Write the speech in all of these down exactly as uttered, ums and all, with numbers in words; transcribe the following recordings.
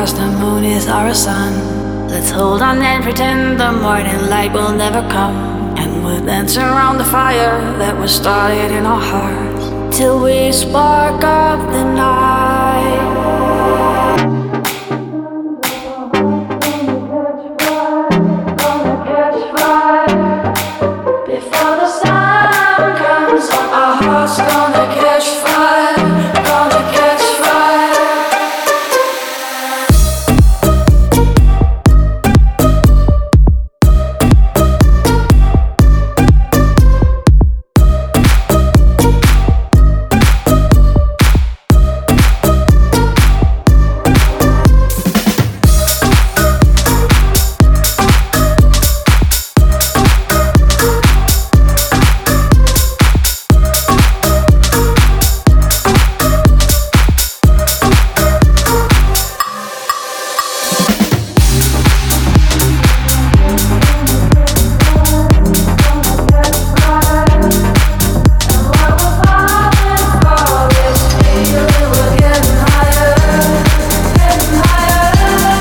stars, the moon is our sun. Let's hold on and pretend the morning light will never come. And we'll dance around the fire that was started in our hearts till we spark up the night. Gonna catch fire, gonna catch fire.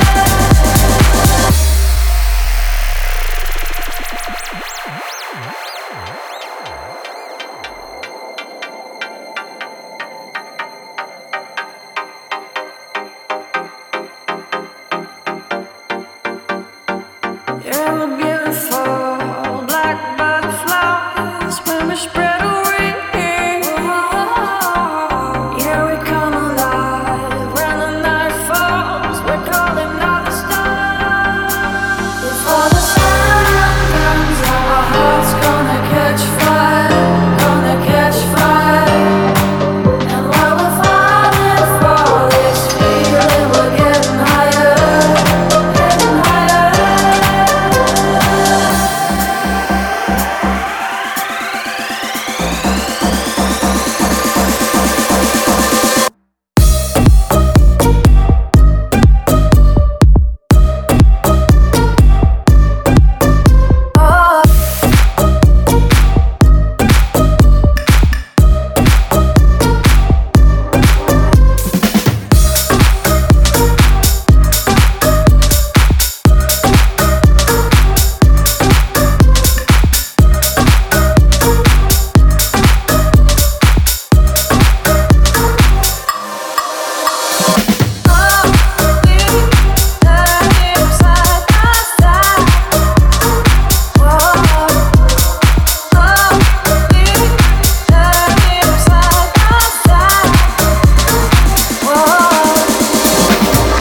What?